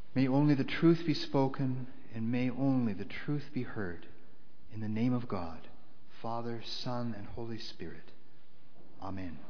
May only the truth be spoken, and may only the truth be heard. In the name of God, Father, Son, and Holy Spirit. Amen.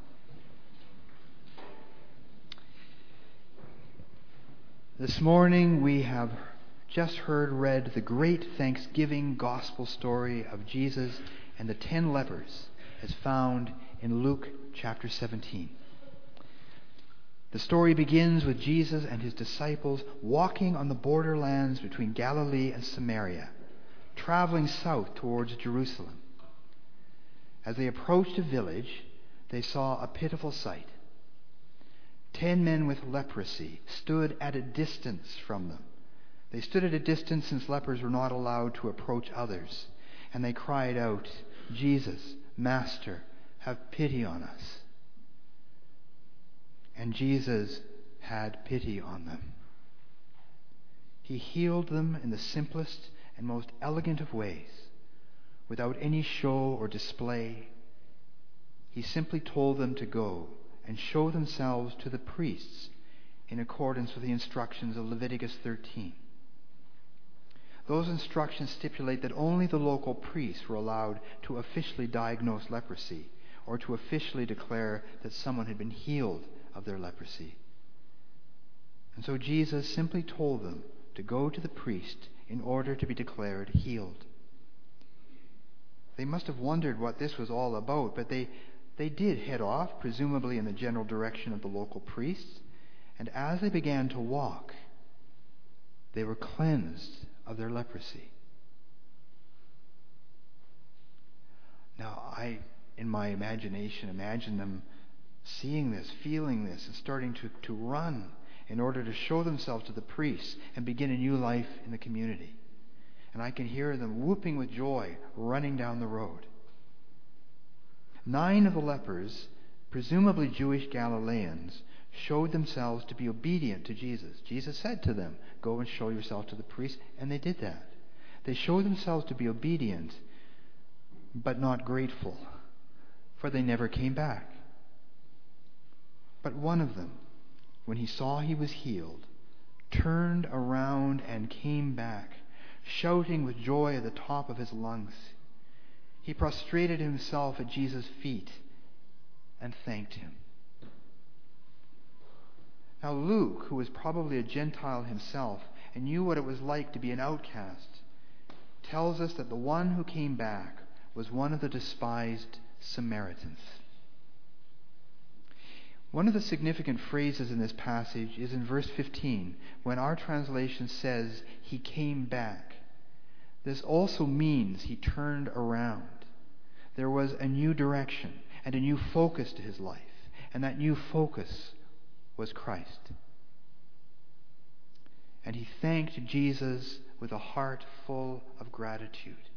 This morning we have just read the great Thanksgiving gospel story of Jesus and the 10 lepers as found in Luke chapter 17. The story begins with Jesus and his disciples walking on the borderlands between Galilee and Samaria, traveling south towards Jerusalem. As they approached a village, they saw a pitiful sight. 10 men with leprosy stood at a distance from them. They stood at a distance since lepers were not allowed to approach others, and they cried out, "Jesus, Master, have pity on us." And Jesus had pity on them. He healed them in the simplest and most elegant of ways, without any show or display. He simply told them to go and show themselves to the priests in accordance with the instructions of Leviticus 13. Those instructions stipulate that only the local priests were allowed to officially diagnose leprosy or to officially declare that someone had been healed of their leprosy. And so Jesus simply told them to go to the priest in order to be declared healed. They must have wondered what this was all about, but they did head off, presumably in the general direction of the local priests, and as they began to walk, they were cleansed of their leprosy. Now, I, in my imagination, imagine them seeing this, feeling this, and starting to run in order to show themselves to the priests and begin a new life in the community. And I can hear them whooping with joy, running down the road. 9 of the lepers, presumably Jewish Galileans, showed themselves to be obedient to Jesus. Jesus said to them, "Go and show yourself to the priest," and they did that. They showed themselves to be obedient, but not grateful, for they never came back. But one of them, when he saw he was healed, turned around and came back, shouting with joy at the top of his lungs. He prostrated himself at Jesus' feet and thanked him. Now Luke, who was probably a Gentile himself and knew what it was like to be an outcast, tells us that the one who came back was one of the despised Samaritans. One of the significant phrases in this passage is in verse 15, when our translation says, "He came back." This also means he turned around. There was a new direction and a new focus to his life, and that new focus was Christ. And he thanked Jesus with a heart full of gratitude.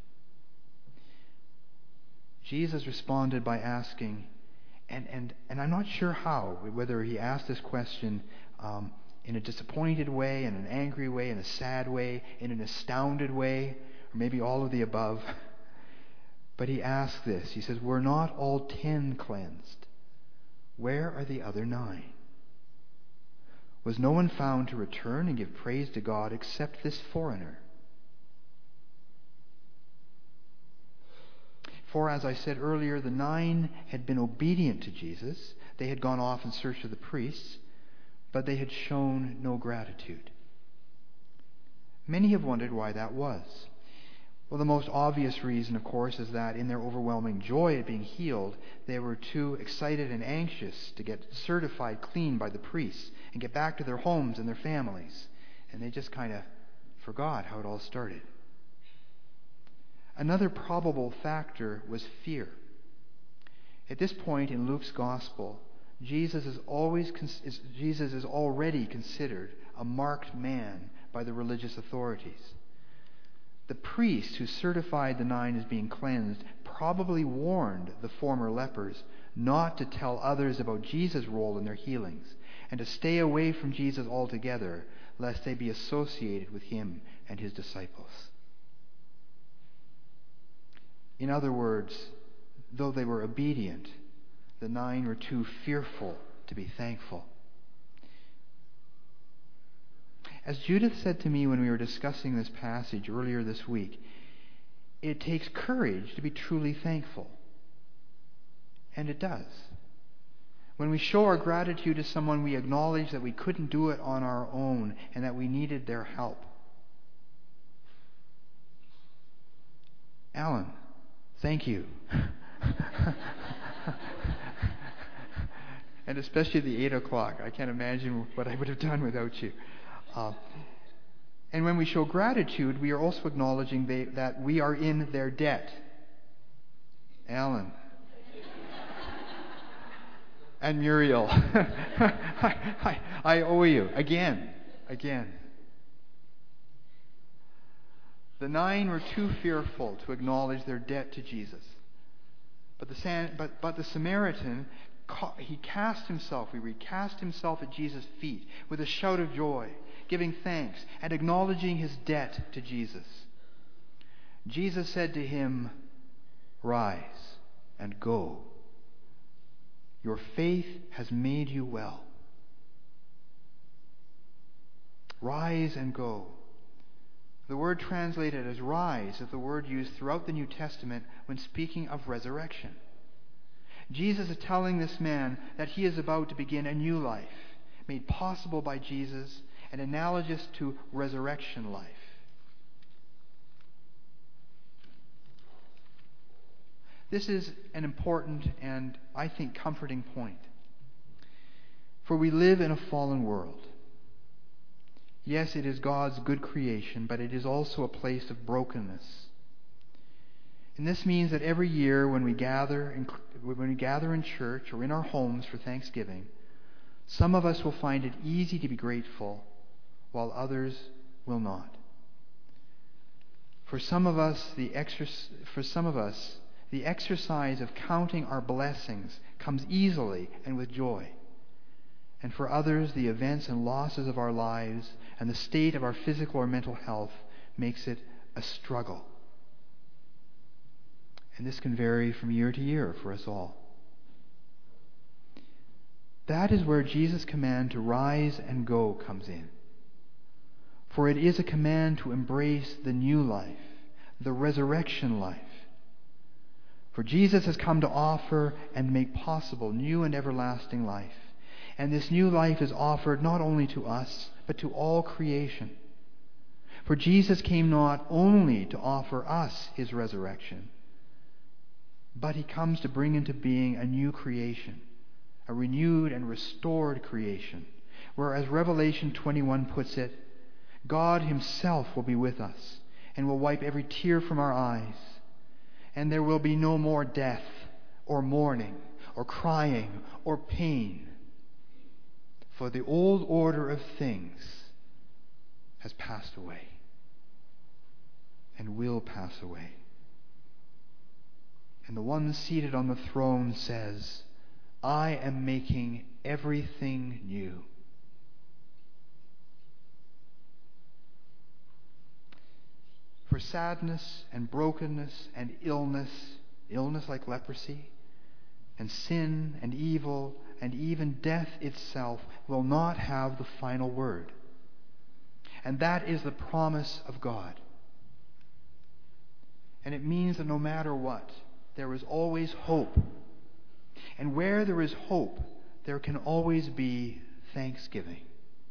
Jesus responded by asking, and I'm not sure how, whether he asked this question in a disappointed way, in an angry way, in a sad way, in an astounded way, or maybe all of the above. But he asked this. He says, "Were not all 10 cleansed? Where are the other 9? Was no one found to return and give praise to God except this foreigner?" For, as I said earlier, the 9 had been obedient to Jesus. They had gone off in search of the priests, but they had shown no gratitude. Many have wondered why that was. Well, the most obvious reason, of course, is that in their overwhelming joy at being healed, they were too excited and anxious to get certified clean by the priests and get back to their homes and their families. And they just kind of forgot how it all started. Another probable factor was fear. At this point in Luke's gospel, Jesus is already considered a marked man by the religious authorities. The priest who certified the 9 as being cleansed probably warned the former lepers not to tell others about Jesus' role in their healings and to stay away from Jesus altogether, lest they be associated with him and his disciples. In other words, though they were obedient, the 9 were too fearful to be thankful. As Judith said to me when we were discussing this passage earlier this week, it takes courage to be truly thankful. And it does. When we show our gratitude to someone, we acknowledge that we couldn't do it on our own and that we needed their help. Alan, thank you. And especially the 8 o'clock. I can't imagine what I would have done without you. And when we show gratitude, we are also acknowledging that we are in their debt. Alan. And Muriel. I owe you. Again. The 9 were too fearful to acknowledge their debt to Jesus. But the Samaritan, he cast himself at Jesus' feet with a shout of joy, giving thanks and acknowledging his debt to Jesus. Jesus said to him, "Rise and go. Your faith has made you well." Rise and go. The word translated as rise is the word used throughout the New Testament when speaking of resurrection. Jesus is telling this man that he is about to begin a new life, made possible by Jesus and analogous to resurrection life. This is an important and, I think, comforting point. For we live in a fallen world. Yes, it is God's good creation, but it is also a place of brokenness. And this means that every year when we gather in church or in our homes for Thanksgiving, some of us will find it easy to be grateful, while others will not. For some of us, the exercise of counting our blessings comes easily and with joy. And for others, the events and losses of our lives and the state of our physical or mental health makes it a struggle. And this can vary from year to year for us all. That is where Jesus' command to rise and go comes in. For it is a command to embrace the new life, the resurrection life. For Jesus has come to offer and make possible new and everlasting life. And this new life is offered not only to us, but to all creation. For Jesus came not only to offer us his resurrection, but he comes to bring into being a new creation, a renewed and restored creation, where, as Revelation 21 puts it, God himself will be with us and will wipe every tear from our eyes. And there will be no more death or mourning or crying or pain. For the old order of things has passed away and will pass away. And the one seated on the throne says, "I am making everything new." For sadness and brokenness and illness like leprosy, and sin and evil and even death itself will not have the final word. And that is the promise of God. And it means that no matter what, there is always hope. And where there is hope, there can always be thanksgiving.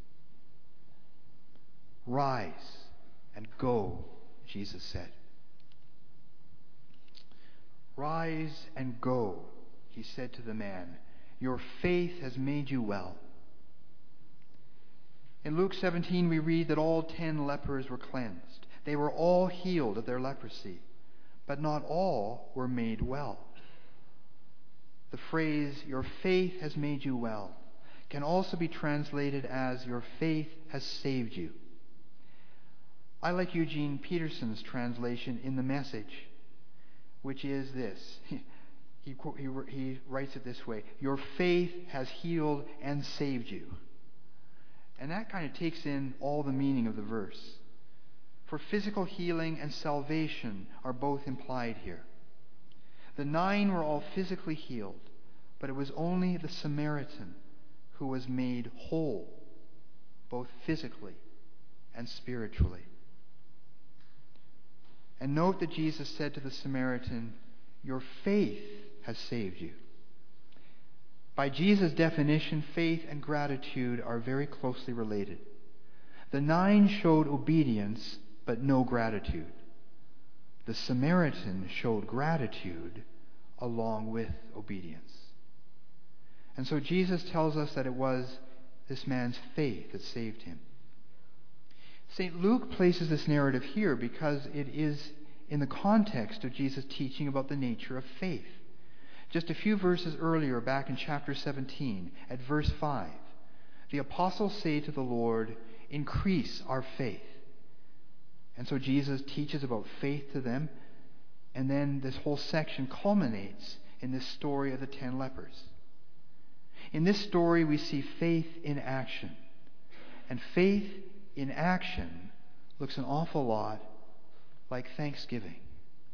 Rise and go, Jesus said. Rise and go, he said to the man. Your faith has made you well. In Luke 17, we read that all 10 lepers were cleansed. They were all healed of their leprosy, but not all were made well. The phrase, "your faith has made you well," can also be translated as, "your faith has saved you." I like Eugene Peterson's translation in the Message, which is this. He writes it this way: "Your faith has healed and saved you." And that kind of takes in all the meaning of the verse. For physical healing and salvation are both implied here. The 9 were all physically healed, but it was only the Samaritan who was made whole, both physically and spiritually. And note that Jesus said to the Samaritan, "Your faith has saved you." By Jesus' definition, faith and gratitude are very closely related. The 9 showed obedience, but no gratitude. The Samaritan showed gratitude along with obedience. And so Jesus tells us that it was this man's faith that saved him. St. Luke places this narrative here because it is in the context of Jesus' teaching about the nature of faith. Just a few verses earlier, back in chapter 17, at verse 5, the apostles say to the Lord, "Increase our faith." And so Jesus teaches about faith to them, and then this whole section culminates in this story of the 10 lepers. In this story, we see faith in action. And faith in action looks an awful lot like thanksgiving.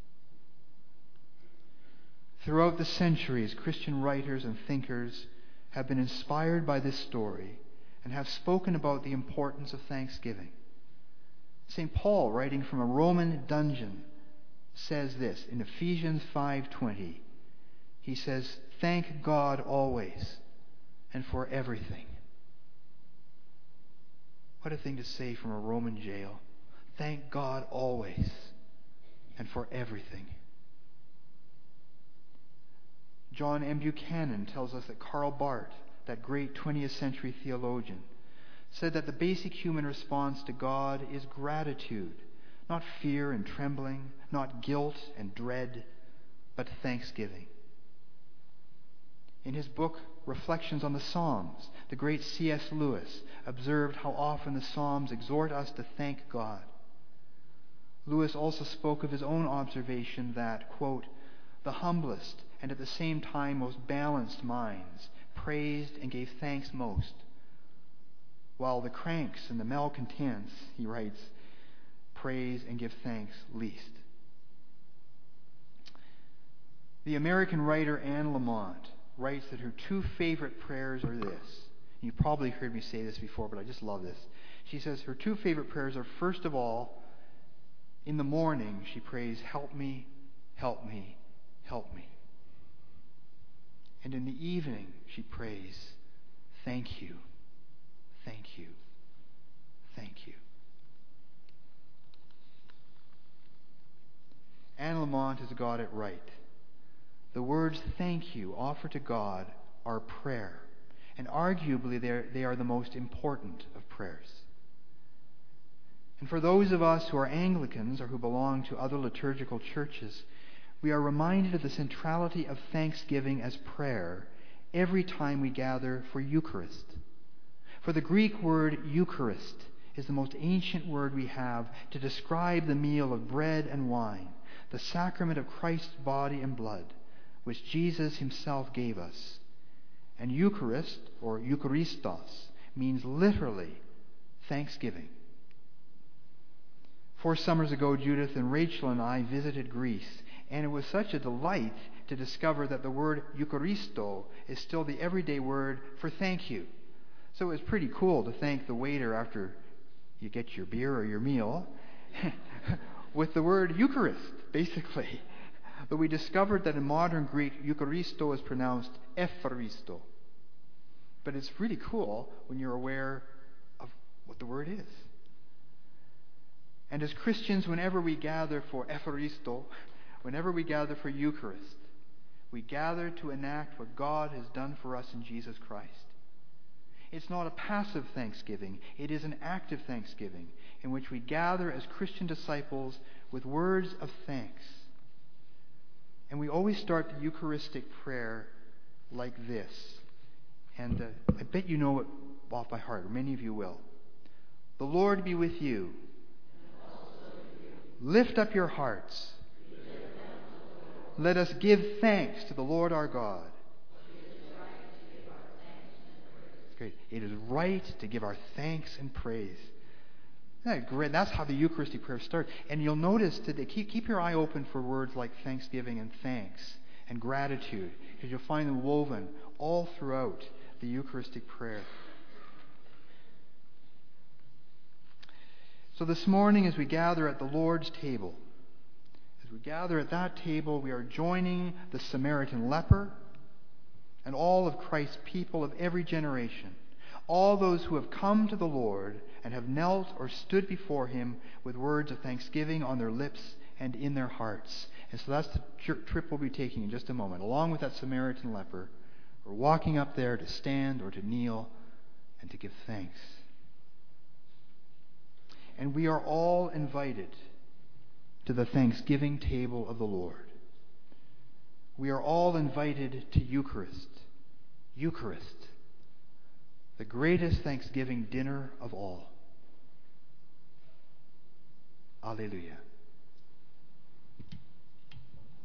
Throughout the centuries, Christian writers and thinkers have been inspired by this story and have spoken about the importance of thanksgiving. St. Paul, writing from a Roman dungeon, says this in Ephesians 5:20. He says, "Thank God always and for everything." What a thing to say from a Roman jail. Thank God always and for everything. John M. Buchanan tells us that Karl Barth, that great 20th century theologian, said that the basic human response to God is gratitude, not fear and trembling, not guilt and dread, but thanksgiving. In his book, Reflections on the Psalms, the great C.S. Lewis observed how often the Psalms exhort us to thank God. Lewis also spoke of his own observation that, quote, "The humblest and at the same time most balanced minds praised and gave thanks most, while the cranks and the malcontents," he writes, "praise and give thanks least." The American writer Anne Lamott writes that her 2 favorite prayers are this. You've probably heard me say this before, but I just love this. She says her 2 favorite prayers are, first of all, in the morning she prays, "Help me, help me, help me." And in the evening she prays, "Thank you, thank you, thank you." Anne Lamott has got it right. The words "thank you" offered to God are prayer, and arguably they are the most important of prayers. And for those of us who are Anglicans or who belong to other liturgical churches, we are reminded of the centrality of thanksgiving as prayer every time we gather for Eucharist. For the Greek word Eucharist is the most ancient word we have to describe the meal of bread and wine, the sacrament of Christ's body and blood, which Jesus himself gave us. And Eucharist, or Eucharistos, means literally thanksgiving. 4 summers ago, Judith and Rachel and I visited Greece, and it was such a delight to discover that the word Eucharisto is still the everyday word for thank you. So it was pretty cool to thank the waiter after you get your beer or your meal with the word Eucharist, basically. But we discovered that in modern Greek, Eucharisto is pronounced Epharisto. But it's really cool when you're aware of what the word is. And as Christians, whenever we gather for Epharisto, whenever we gather for Eucharist, we gather to enact what God has done for us in Jesus Christ. It's not a passive thanksgiving. It is an active thanksgiving in which we gather as Christian disciples with words of thanks. And we always start the Eucharistic prayer like this. And I bet you know it off by heart, or many of you will. The Lord be with you. Lift up your hearts. Let us give thanks to the Lord our God. It's great. It is right to give our thanks and praise. Isn't that great? That's how the Eucharistic prayer starts. And you'll notice today, keep your eye open for words like thanksgiving and thanks and gratitude, because you'll find them woven all throughout the Eucharistic prayer. So this morning, as we gather at the Lord's table, as we gather at that table, we are joining the Samaritan leper and all of Christ's people of every generation, all those who have come to the Lord and have knelt or stood before him with words of thanksgiving on their lips and in their hearts. And so that's the trip we'll be taking in just a moment. Along with that Samaritan leper, we're walking up there to stand or to kneel and to give thanks. And we are all invited to the thanksgiving table of the Lord. We are all invited to Eucharist. Eucharist, the greatest Thanksgiving dinner of all. Alleluia.